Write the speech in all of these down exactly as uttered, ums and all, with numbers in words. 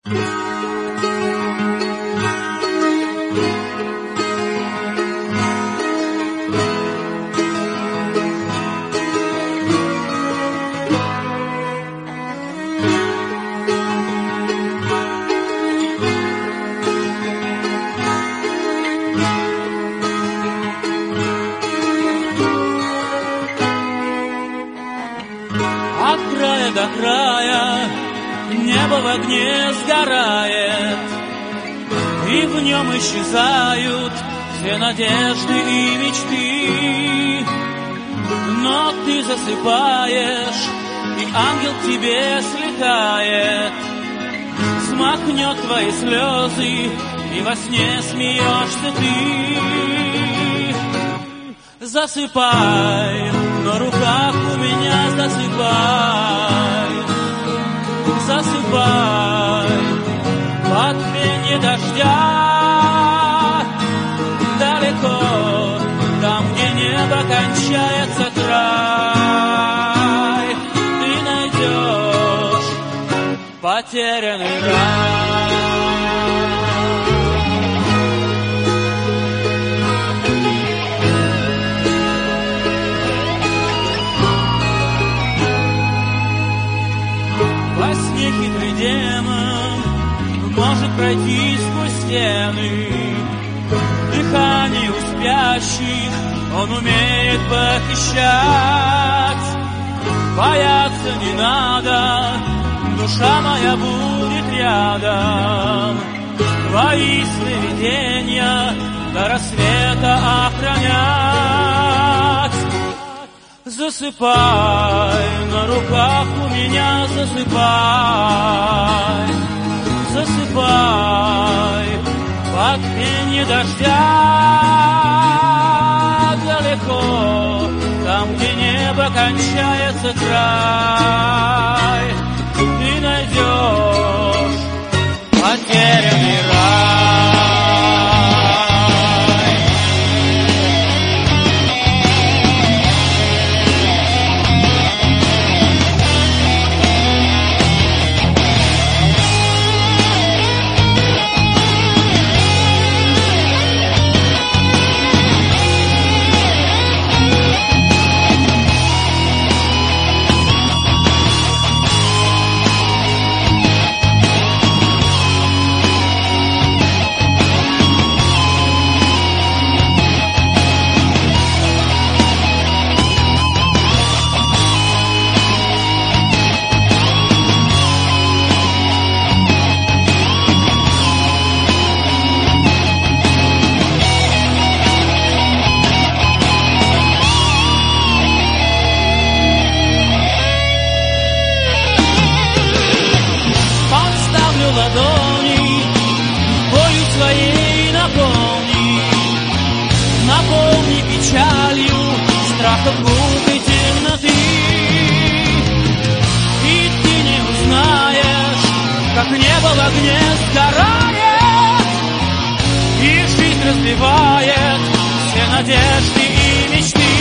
От края до края небо в огне сгорает, и в нем исчезают все надежды и мечты. Но ты засыпаешь, и ангел к тебе слетает, смахнет твои слезы, и во сне смеешься ты. Засыпай, на руках у меня засыпай, засыпай под пенье дождя, далеко, там, где небо кончается край, ты найдешь потерянный рай. Во сне хитрый демон может пройти сквозь стены, дыхание у спящих он умеет похищать. Бояться не надо, душа моя будет рядом, твои сновидения до рассвета охранять. Засыпай, на руках у меня засыпай, засыпай под пенье дождя, далеко, там, где небо кончается край, ты найдешь потерянный рай. Ладони болью своей наполни, наполни печалью, страхом глупой темноты. И ты не узнаешь, как небо в огне сгорает, и жизнь разбивает все надежды и мечты.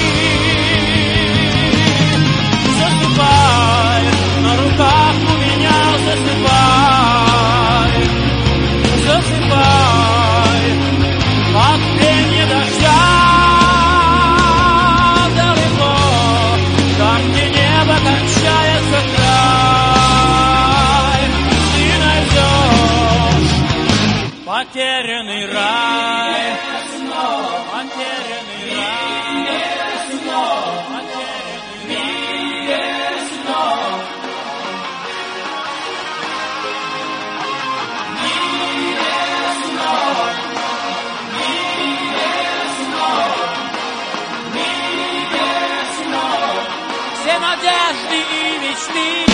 Засыпай, на руках у меня засыпай, засыпай под пенье дождя, далеко, там, где небо кончается край, ты найдешь потерянный рай, потерянный рай, потерянный рай. Все надежды и мечты